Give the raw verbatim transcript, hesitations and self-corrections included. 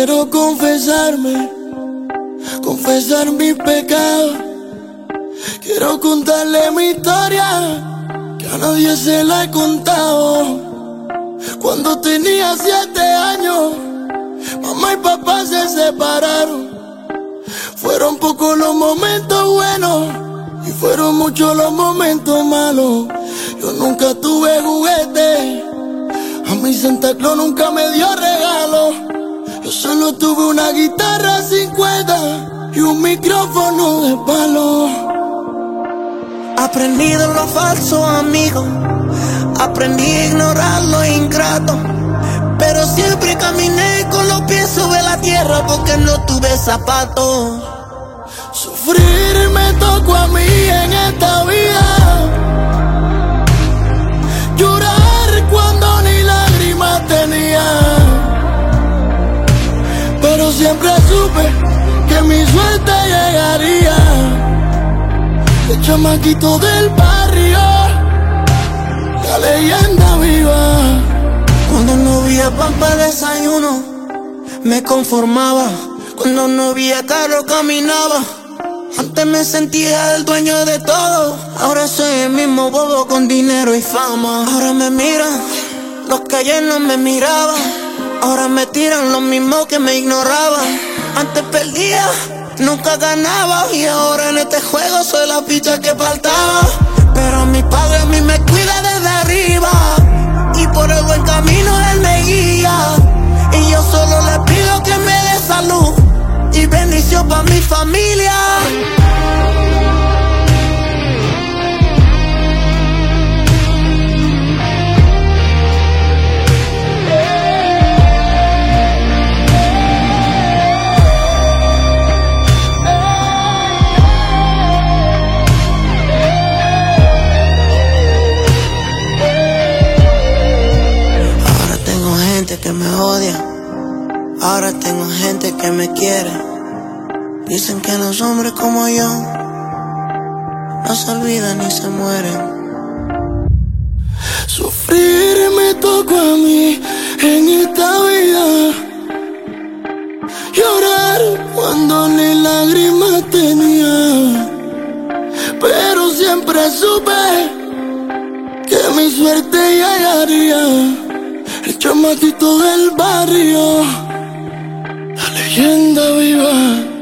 quiero confesarme, confesar mi pecado. Quiero contarle mi historia, que a nadie se la he contado. Cuando tenía siete años, mamá y papá se separaron. Fueron pocos los momentos buenos y fueron muchos los momentos malos. Yo nunca tuve juguete, a mi Santa Claus nunca me dio regalo. Yo solo tuve una guitarra sin cuerda y un micrófono de palo. Aprendí de los falsos amigos, aprendí a ignorar los ingratos, pero siempre caminé con los pies sobre la tierra porque no tuve zapatos. Sufrir me tocó a mí en esta vida, llorar cuando ni lágrimas tenía, pero siempre supe que mi suerte llegaría. El chamaquito del barrio, la leyenda viva. Cuando no había pan para desayuno, me conformaba. Cuando no había carro, caminaba. Antes me sentía el dueño de todo, ahora soy el mismo bobo con dinero y fama. Ahora me miran los que ayer no me miraban, ahora me tiran los mismos que me ignoraban. Antes perdía, nunca ganaba, y ahora en este juego soy la ficha que faltaba. Pero mi padre a mí me cuida desde arriba, y por el buen camino él me guía. Y yo solo le pido que me dé salud y bendición pa' mi familia. Ahora tengo gente que me odia, ahora tengo gente que me quiere. Dicen que los hombres como yo no se olvidan ni se mueren. Sufrir me tocó a mí en esta vida, llorar cuando ni lágrimas tenía, pero siempre supe que mi suerte llegaría. El chamaquito del barrio, la leyenda viva.